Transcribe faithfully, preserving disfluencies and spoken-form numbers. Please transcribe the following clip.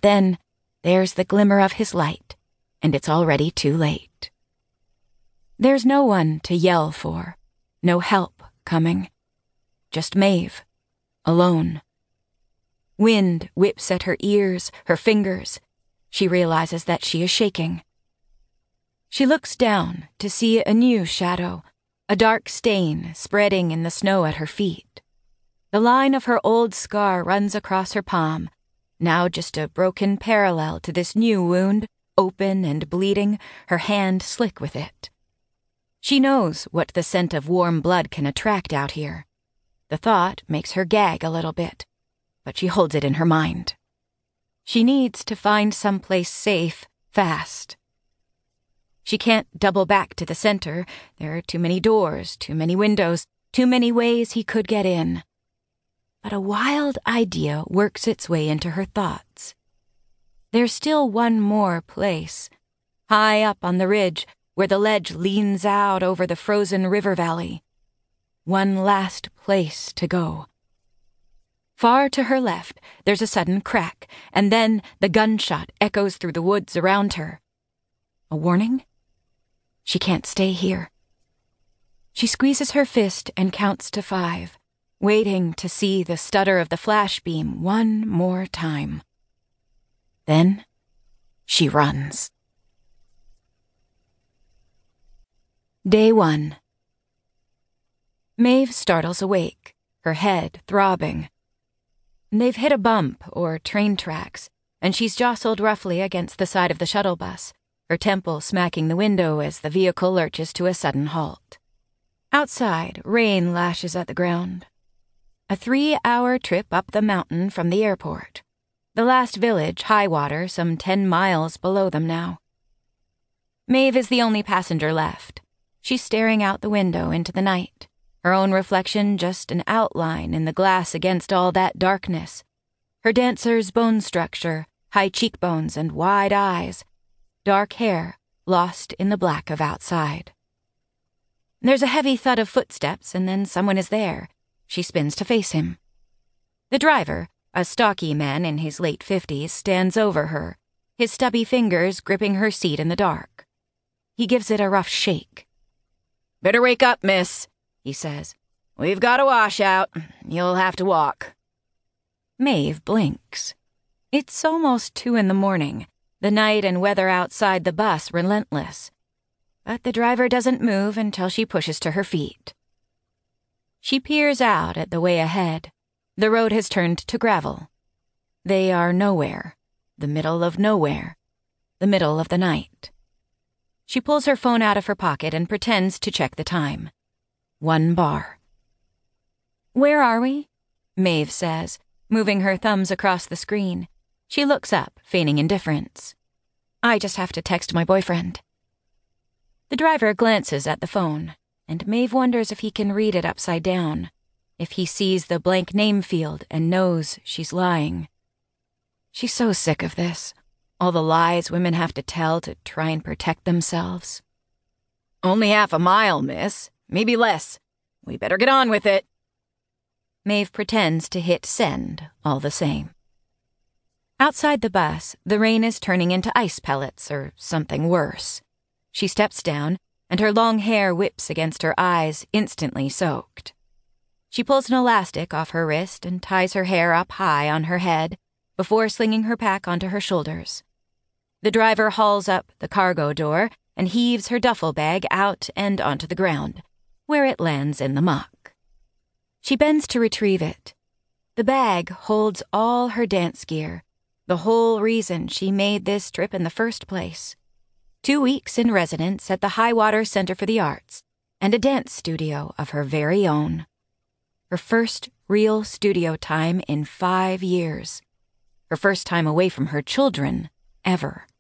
then there's the glimmer of his light, and it's already too late. There's no one to yell for, no help coming. Just Maeve, alone. Wind whips at her ears, her fingers. She realizes that she is shaking. She looks down to see a new shadow, a dark stain spreading in the snow at her feet. The line of her old scar runs across her palm, now just a broken parallel to this new wound, open and bleeding, her hand slick with it. She knows what the scent of warm blood can attract out here. The thought makes her gag a little bit, but she holds it in her mind. She needs to find someplace safe, fast. She can't double back to the center. There are too many doors, too many windows, too many ways he could get in. But a wild idea works its way into her thoughts. There's still one more place, high up on the ridge where the ledge leans out over the frozen river valley. One last place to go. Far to her left, there's a sudden crack, and then the gunshot echoes through the woods around her. A warning? She can't stay here. She squeezes her fist and counts to five, waiting to see the stutter of the flash beam one more time. Then she runs. Day one. Maeve startles awake, her head throbbing. They've hit a bump or train tracks, and she's jostled roughly against the side of the shuttle bus, her temple smacking the window as the vehicle lurches to a sudden halt. Outside, rain lashes at the ground. A three-hour trip up the mountain from the airport. The last village, Highwater, some ten miles below them now. Maeve is the only passenger left. She's staring out the window into the night, her own reflection just an outline in the glass against all that darkness. Her dancer's bone structure, high cheekbones and wide eyes, dark hair lost in the black of outside. There's a heavy thud of footsteps, and then someone is there. She spins to face him. The driver, a stocky man in his late fifties, stands over her, his stubby fingers gripping her seat in the dark. He gives it a rough shake. "Better wake up, miss," he says. "We've got a washout. You'll have to walk." Maeve blinks. It's almost two in the morning, the night and weather outside the bus relentless. But the driver doesn't move until she pushes to her feet. She peers out at the way ahead. The road has turned to gravel. They are nowhere, the middle of nowhere, the middle of the night. She pulls her phone out of her pocket and pretends to check the time. One bar. "Where are we?" Maeve says, moving her thumbs across the screen. She looks up, feigning indifference. "I just have to text my boyfriend." The driver glances at the phone, and Maeve wonders if he can read it upside down, if he sees the blank name field and knows she's lying. She's so sick of this. All the lies women have to tell to try and protect themselves. "Only half a mile, miss. Maybe less. We better get on with it." Maeve pretends to hit send all the same. Outside the bus, the rain is turning into ice pellets or something worse. She steps down, and her long hair whips against her eyes, instantly soaked. She pulls an elastic off her wrist and ties her hair up high on her head before slinging her pack onto her shoulders. The driver hauls up the cargo door and heaves her duffel bag out and onto the ground, where it lands in the muck. She bends to retrieve it. The bag holds all her dance gear, the whole reason she made this trip in the first place. Two weeks in residence at the Highwater Center for the Arts, and a dance studio of her very own. Her first real studio time in five years. Her first time away from her children, ever.